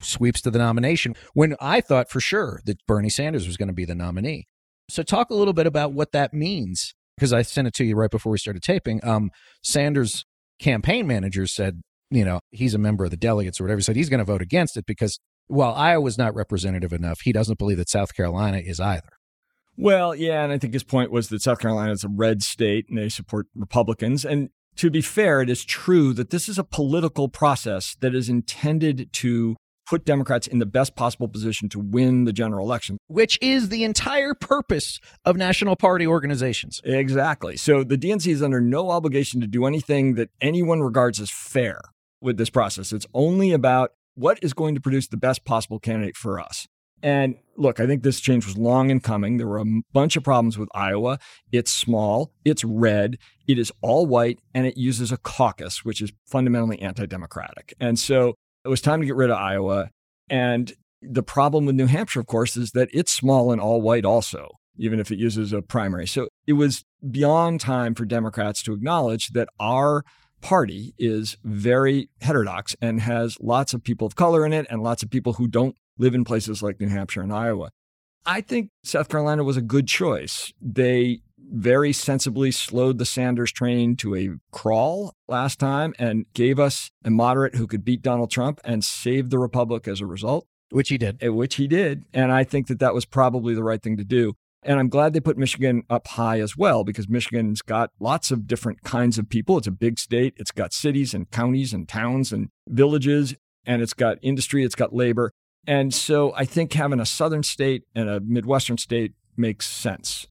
sweeps to the nomination when I thought for sure that Bernie Sanders was going to be the nominee. So talk a little bit about what that means, because I sent it to you right before we started taping. Sanders' campaign manager said, he's a member of the delegates or whatever. He said he's going to vote against it because while Iowa's not representative enough, he doesn't believe that South Carolina is either. Well, yeah, and I think his point was that South Carolina is a red state and they support Republicans. And to be fair, it is true that this is a political process that is intended to put Democrats in the best possible position to win the general election. Which is the entire purpose of national party organizations. Exactly. So the DNC is under no obligation to do anything that anyone regards as fair with this process. It's only about what is going to produce the best possible candidate for us. And look, I think this change was long in coming. There were a bunch of problems with Iowa. It's small, it's red, it is all white, and it uses a caucus, which is fundamentally anti-democratic. And so it was time to get rid of Iowa. And the problem with New Hampshire, of course, is that it's small and all white also, even if it uses a primary. So it was beyond time for Democrats to acknowledge that our party is very heterodox and has lots of people of color in it and lots of people who don't live in places like New Hampshire and Iowa. I think South Carolina was a good choice. They very sensibly slowed the Sanders train to a crawl last time and gave us a moderate who could beat Donald Trump and save the Republic as a result. Which he did. And I think that was probably the right thing to do. And I'm glad they put Michigan up high as well, because Michigan's got lots of different kinds of people. It's a big state. It's got cities and counties and towns and villages, and it's got industry. It's got labor. And so I think having a southern state and a Midwestern state makes sense.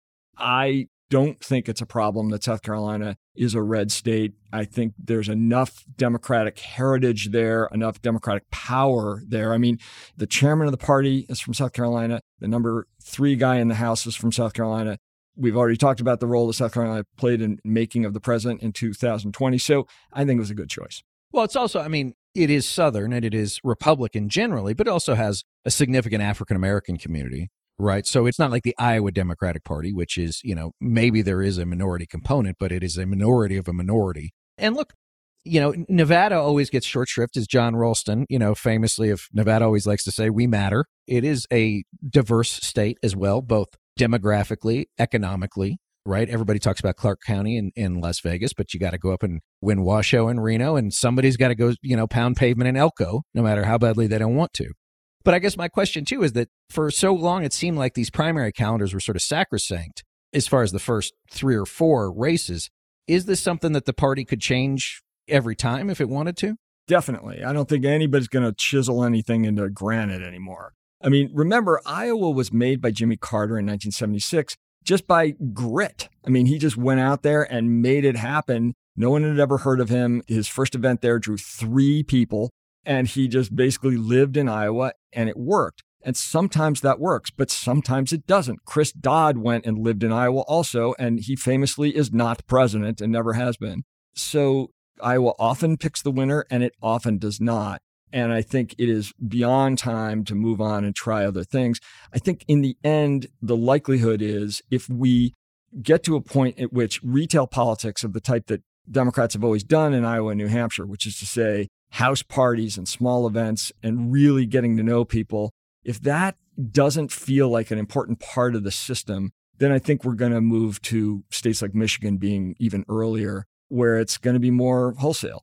I don't think it's a problem that South Carolina is a red state. I think there's enough Democratic heritage there, enough Democratic power there. I mean, the chairman of the party is from South Carolina. The number 3 guy in the House is from South Carolina. We've already talked about the role that South Carolina played in making of the president in 2020. So I think it was a good choice. Well, it's also, it is Southern and it is Republican generally, but it also has a significant African-American community, right? So it's not like the Iowa Democratic Party, which is, maybe there is a minority component, but it is a minority of a minority. And look, Nevada always gets short shrift, as John Ralston, famously of Nevada always likes to say, we matter. It is a diverse state as well, both demographically, economically. Right. Everybody talks about Clark County in Las Vegas, but you got to go up and win Washoe and Reno, and somebody's got to go, pound pavement in Elko, no matter how badly they don't want to. But I guess my question, too, is that for so long, it seemed like these primary calendars were sort of sacrosanct as far as the first 3 or 4 races. Is this something that the party could change every time if it wanted to? Definitely. I don't think anybody's going to chisel anything into granite anymore. Remember, Iowa was made by Jimmy Carter in 1976. Just by grit. He just went out there and made it happen. No one had ever heard of him. His first event there drew 3 people, and he just basically lived in Iowa, and it worked. And sometimes that works, but sometimes it doesn't. Chris Dodd went and lived in Iowa also, and he famously is not president and never has been. So Iowa often picks the winner, and it often does not. And I think it is beyond time to move on and try other things. I think in the end, the likelihood is if we get to a point at which retail politics of the type that Democrats have always done in Iowa and New Hampshire, which is to say house parties and small events and really getting to know people, if that doesn't feel like an important part of the system, then I think we're going to move to states like Michigan being even earlier, where it's going to be more wholesale.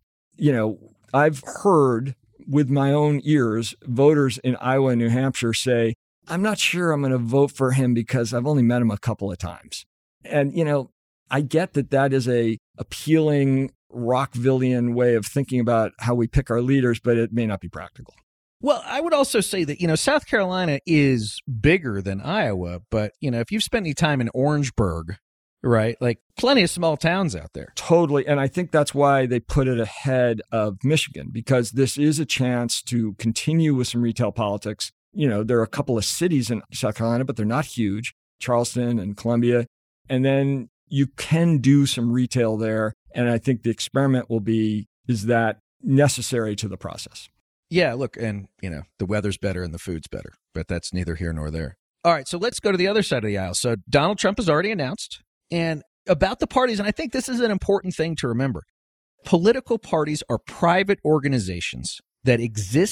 I've heard with my own ears, voters in Iowa and New Hampshire say, I'm not sure I'm going to vote for him because I've only met him a couple of times. And, I get that is a appealing Rockvillian way of thinking about how we pick our leaders, but it may not be practical. Well, I would also say that, South Carolina is bigger than Iowa, but, if you've spent any time in Orangeburg, right? Like plenty of small towns out there. Totally. And I think that's why they put it ahead of Michigan, because this is a chance to continue with some retail politics. There are a couple of cities in South Carolina, but they're not huge, Charleston and Columbia. And then you can do some retail there. And I think the experiment will be, is that necessary to the process? Yeah, look, and, the weather's better and the food's better, but that's neither here nor there. All right, so let's go to the other side of the aisle. So Donald Trump has already announced. And about the parties, and I think this is an important thing to remember, political parties are private organizations that exist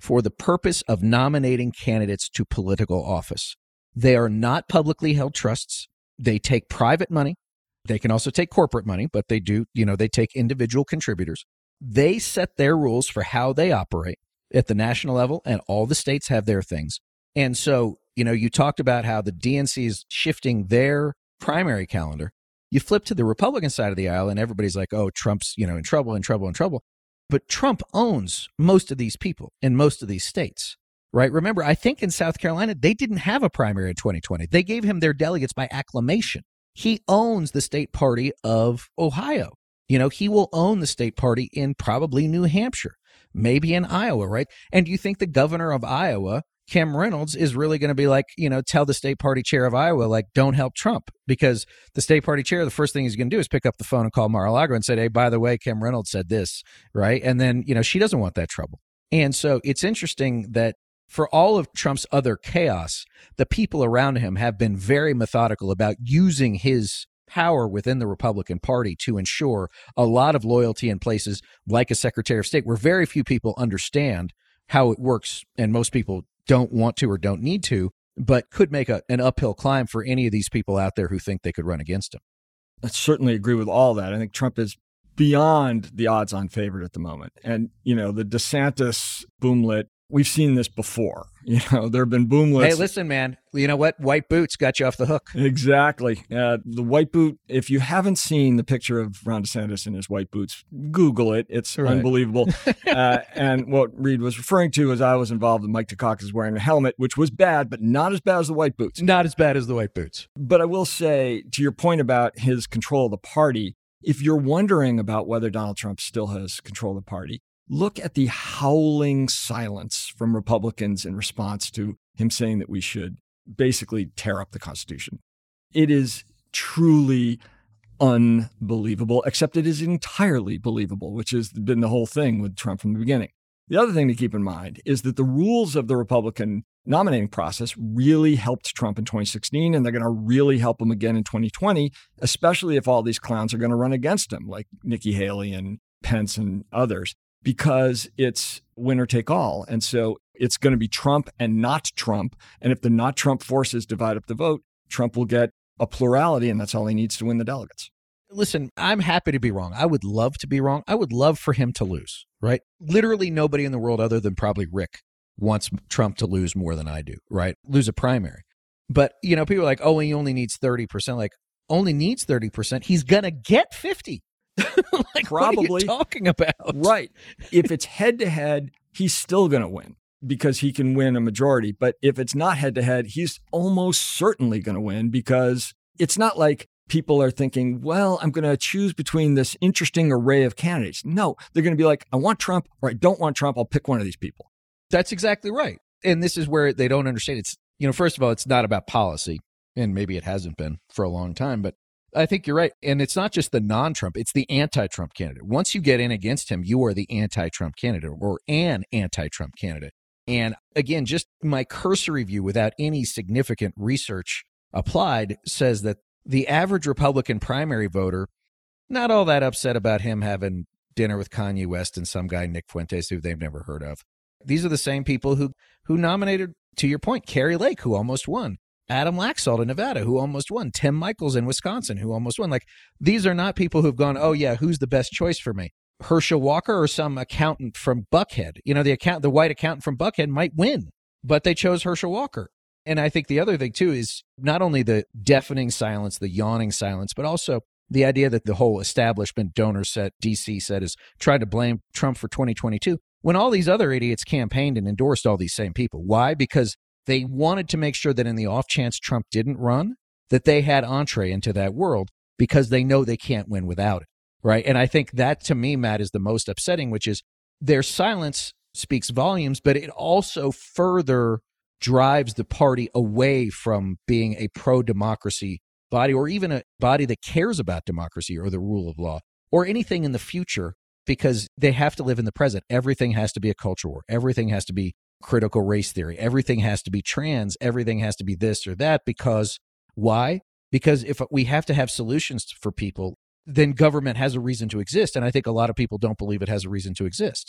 for the purpose of nominating candidates to political office. They are not publicly held trusts. They take private money. They can also take corporate money, but they do, they take individual contributors. They set their rules for how they operate at the national level, and all the states have their things. And so, you talked about how the DNC is shifting their primary calendar. You flip to the Republican side of the aisle and everybody's like, oh, Trump's, in trouble. But Trump owns most of these people in most of these states, right? Remember, I think in South Carolina, they didn't have a primary in 2020. They gave him their delegates by acclamation. He owns the state party of Ohio. He will own the state party in probably New Hampshire, maybe in Iowa, right? And do you think the governor of Iowa, Kim Reynolds, is really going to be like, tell the state party chair of Iowa, like, don't help Trump? Because the state party chair, the first thing he's going to do is pick up the phone and call Mar-a-Lago and say, hey, by the way, Kim Reynolds said this, right? And then, she doesn't want that trouble. And so it's interesting that for all of Trump's other chaos, the people around him have been very methodical about using his power within the Republican Party to ensure a lot of loyalty in places like a Secretary of State, where very few people understand how it works, and most people don't want to or don't need to, but could make an uphill climb for any of these people out there who think they could run against him. I certainly agree with all that. I think Trump is beyond the odds-on favorite at the moment. And, the DeSantis boomlet, we've seen this before. There have been boomlets. Hey, listen, man, you know what? White boots got you off the hook. Exactly. The white boot, if you haven't seen the picture of Ron DeSantis in his white boots, Google it. It's right. Unbelievable. And what Reed was referring to is I was involved with Mike Dukakis wearing a helmet, which was bad, but not as bad as the white boots. Not as bad as the white boots. But I will say, to your point about his control of the party, if you're wondering about whether Donald Trump still has control of the party, look at the howling silence from Republicans in response to him saying that we should basically tear up the Constitution. It is truly unbelievable, except it is entirely believable, which has been the whole thing with Trump from the beginning. The other thing to keep in mind is that the rules of the Republican nominating process really helped Trump in 2016, and they're going to really help him again in 2020, especially if all these clowns are going to run against him, like Nikki Haley and Pence and others, because it's winner take all. And so it's going to be Trump and not Trump. And if the not Trump forces divide up the vote, Trump will get a plurality, and that's all he needs to win the delegates. Listen, I'm happy to be wrong. I would love to be wrong. I would love for him to lose, right? Literally nobody in the world other than probably Rick wants Trump to lose more than I do, right? Lose a primary. But, people are like, oh, he only needs 30%. Like, only needs 30%. He's going to get 50. Like, probably. What are you talking about? Right. If it's head-to-head, he's still going to win because he can win a majority. But if it's not head-to-head, he's almost certainly going to win, because it's not like people are thinking, well, I'm going to choose between this interesting array of candidates. No, they're going to be like, I want Trump or I don't want Trump. I'll pick one of these people. That's exactly right. And this is where they don't understand. It's, first of all, it's not about policy, and maybe it hasn't been for a long time, but I think you're right. And it's not just the non-Trump, it's the anti-Trump candidate. Once you get in against him, you are the anti-Trump candidate or an anti-Trump candidate. And again, just my cursory view without any significant research applied says that the average Republican primary voter, not all that upset about him having dinner with Kanye West and some guy, Nick Fuentes, who they've never heard of. These are the same people who nominated, to your point, Kari Lake, who almost won. Adam Laxalt in Nevada, who almost won. Tim Michels in Wisconsin, who almost won. Like, these are not people who've gone, oh, yeah, who's the best choice for me? Herschel Walker or some accountant from Buckhead? The white accountant from Buckhead might win, but they chose Herschel Walker. And I think the other thing, too, is not only the deafening silence, the yawning silence, but also the idea that the whole establishment donor set, DC set, is trying to blame Trump for 2022, when all these other idiots campaigned and endorsed all these same people. Why? Because they wanted to make sure that in the off chance Trump didn't run, that they had entree into that world, because they know they can't win without it, right? And I think that, to me, Matt, is the most upsetting, which is their silence speaks volumes, but it also further drives the party away from being a pro-democracy body, or even a body that cares about democracy or the rule of law or anything in the future, because they have to live in the present. Everything has to be a culture war. Everything has to be critical race theory. Everything has to be trans. Everything has to be this or that. Because why? Because if we have to have solutions for people, then government has a reason to exist. And I think a lot of people don't believe it has a reason to exist.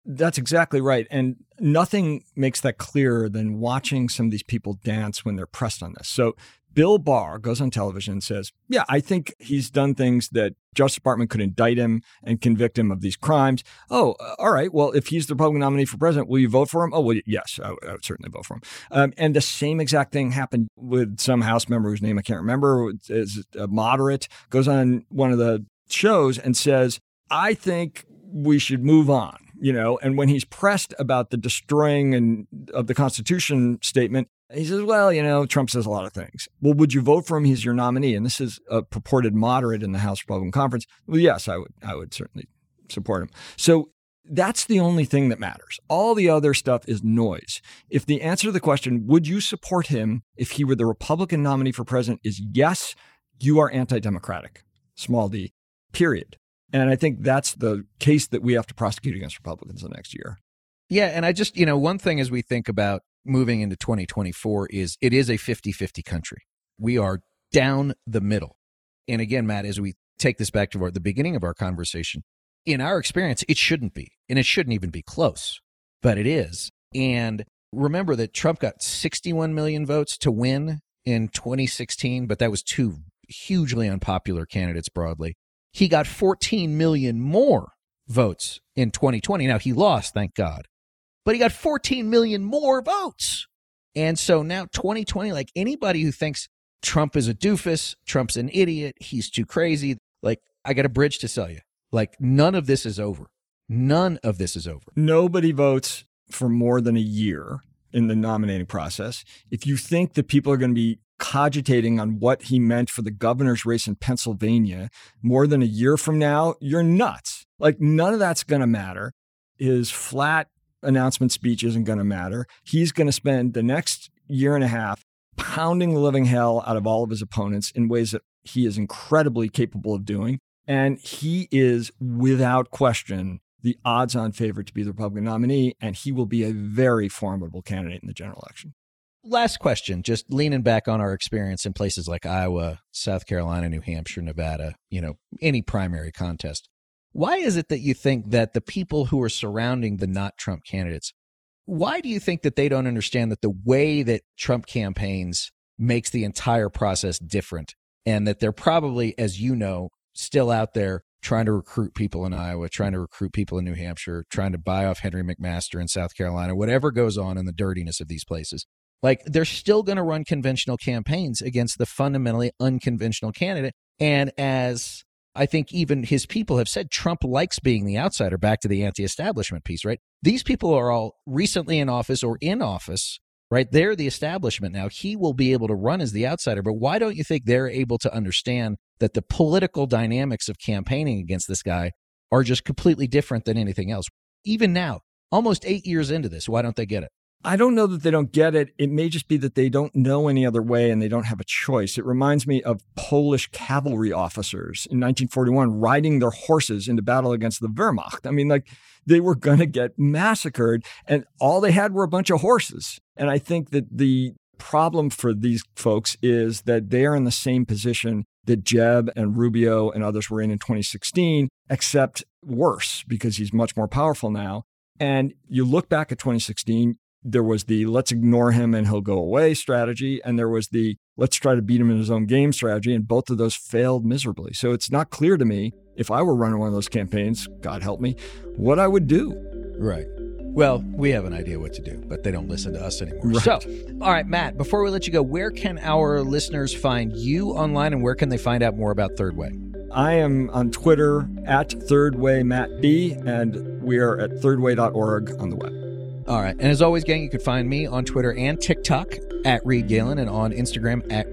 That's exactly right. And nothing makes that clearer than watching some of these people dance when they're pressed on this. So Bill Barr goes on television and says, yeah, I think he's done things that Justice Department could indict him and convict him of these crimes. Oh, all right. Well, if he's the Republican nominee for president, will you vote for him? Oh, well, yes, I would certainly vote for him. And the same exact thing happened with some House member whose name I can't remember, is a moderate, goes on one of the shows and says, I think we should move on. And when he's pressed about the destroying of the Constitution statement, he says, well, Trump says a lot of things. Well, would you vote for him? He's your nominee. And this is a purported moderate in the House Republican Conference. Well, yes, I would certainly support him. So that's the only thing that matters. All the other stuff is noise. If the answer to the question, would you support him if he were the Republican nominee for president, is yes, you are anti-democratic, small d, period. And I think that's the case that we have to prosecute against Republicans the next year. Yeah. And I just, one thing as we think about moving into 2024 is it is a 50-50 country. We are down the middle. And again, Matt, as we take this back to the beginning of our conversation, in our experience, it shouldn't be. And it shouldn't even be close, but it is. And remember that Trump got 61 million votes to win in 2016, but that was two hugely unpopular candidates broadly. He got 14 million more votes in 2020. Now, he lost, thank God. But he got 14 million more votes. And so now 2020, like anybody who thinks Trump is a doofus, Trump's an idiot, he's too crazy, like I got a bridge to sell you. Like none of this is over. None of this is over. Nobody votes for more than a year in the nominating process. If you think that people are going to be cogitating on what he meant for the governor's race in Pennsylvania more than a year from now, you're nuts. Like none of that's going to matter. His flat announcement speech isn't going to matter. He's going to spend the next year and a half pounding the living hell out of all of his opponents in ways that he is incredibly capable of doing. And he is, without question, the odds-on favorite to be the Republican nominee, and he will be a very formidable candidate in the general election. Last question, just leaning back on our experience in places like Iowa, South Carolina, New Hampshire, Nevada, any primary contest. Why is it that you think that the people who are surrounding the not Trump candidates, why do you think that they don't understand that the way that Trump campaigns makes the entire process different, and that they're probably, as you know, still out there trying to recruit people in Iowa, trying to recruit people in New Hampshire, trying to buy off Henry McMaster in South Carolina, whatever goes on in the dirtiness of these places? Like, they're still going to run conventional campaigns against the fundamentally unconventional candidate. And as I think even his people have said, Trump likes being the outsider, back to the anti-establishment piece, right? These people are all recently in office or in office, right? They're the establishment now. He will be able to run as the outsider. But why don't you think they're able to understand that the political dynamics of campaigning against this guy are just completely different than anything else? Even now, almost 8 years into this, why don't they get it? I don't know that they don't get it. It may just be that they don't know any other way and they don't have a choice. It reminds me of Polish cavalry officers in 1941 riding their horses into battle against the Wehrmacht. I mean, like, they were going to get massacred and all they had were a bunch of horses. And I think that the problem for these folks is that they are in the same position that Jeb and Rubio and others were in 2016, except worse because he's much more powerful now. And you look back at 2016, there was the let's ignore him and he'll go away strategy. And there was the let's try to beat him in his own game strategy. And both of those failed miserably. So it's not clear to me, if I were running one of those campaigns, God help me, what I would do. Right. Well, we have an idea what to do, but they don't listen to us anymore. Right. So, all right, Matt, before we let you go, where can our listeners find you online and where can they find out more about Third Way? I am on Twitter at ThirdWayMattB, and we are at thirdway.org on the web. All right. And as always, gang, you can find me on Twitter and TikTok at Reed Galen and on Instagram at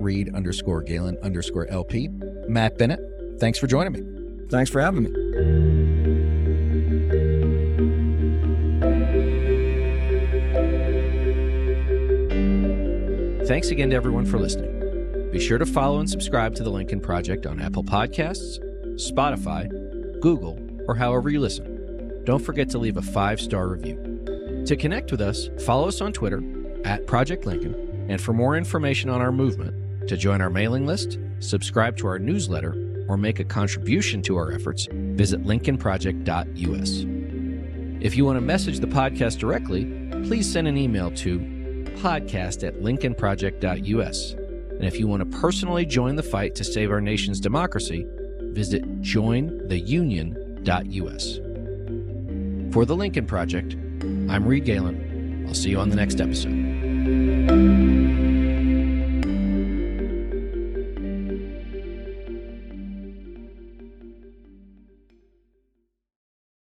Reed_Galen_LP. Matt Bennett, thanks for joining me. Thanks for having me. Thanks again to everyone for listening. Be sure to follow and subscribe to The Lincoln Project on Apple Podcasts, Spotify, Google, or however you listen. Don't forget to leave a 5-star review. To connect with us, follow us on Twitter at Project Lincoln, and for more information on our movement, to join our mailing list, subscribe to our newsletter, or make a contribution to our efforts, visit lincolnproject.us. If you want to message the podcast directly, please send an email to podcast@lincolnproject.us. And if you want to personally join the fight to save our nation's democracy, visit jointheunion.us. For the Lincoln Project, I'm Reed Galen. I'll see you on the next episode.